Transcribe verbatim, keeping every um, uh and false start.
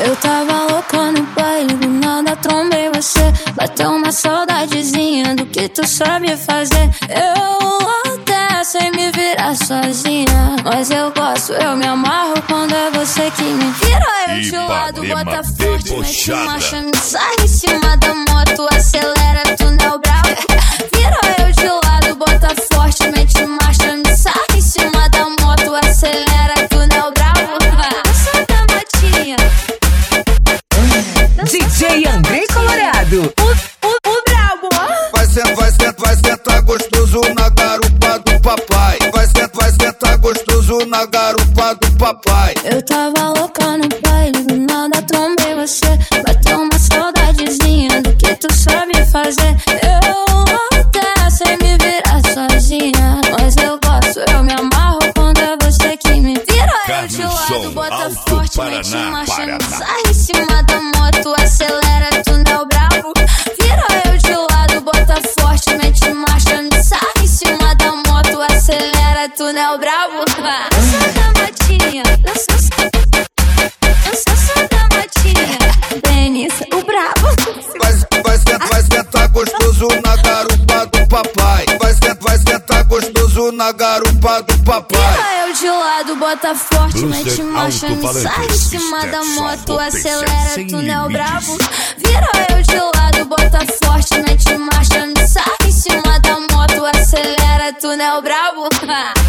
Eu tava louca no baile, do nada trombei você. Bateu uma saudadezinha do que tu sabe fazer. Eu até sei me virar sozinha, mas eu gosto, eu me amarro quando é você que me vira. Eu de lado, bota forte, mete marcha, me sai em cima da moto, acelera, túnel bravo. Vira eu de lado, bota forte, mete marcha, me sai em cima da moto, acelera, túnel bravo. Essa da motinha. D J Andrei Colorado, o, o, o brabo. Vai sentar, vai sentar, vai sentar gostoso na garupa do papai. Vai sentar, vai sentar gostoso na garupa do papai. Eu tava louca no baile, do nada trombei você. Bateu uma saudadezinha do que tu sabe fazer. Eu até sei me virar sozinha, mas eu gosto, eu me amarro quando é você que me vira. Eu de lado, bota forte, mete marcha, me sai em cima da moto, acelera, túnel bravo. Vira eu de lado, bota forte, mete marcha, me sai em cima da moto, acelera, túnel bravo. Dança da matinha, dança, dança da matinha. Denis, o bravo. Vai, vai sentar, vai sentar gostoso na garupa do papai. Vai sentar, vai sentar gostoso na garupa do papai. Vira eu de lado, bota forte, mete marcha, me sai em cima da moto, acelera, túnel bravo. Vira eu de lado, bota forte, mete marcha, me sai em cima da moto, acelera, túnel bravo.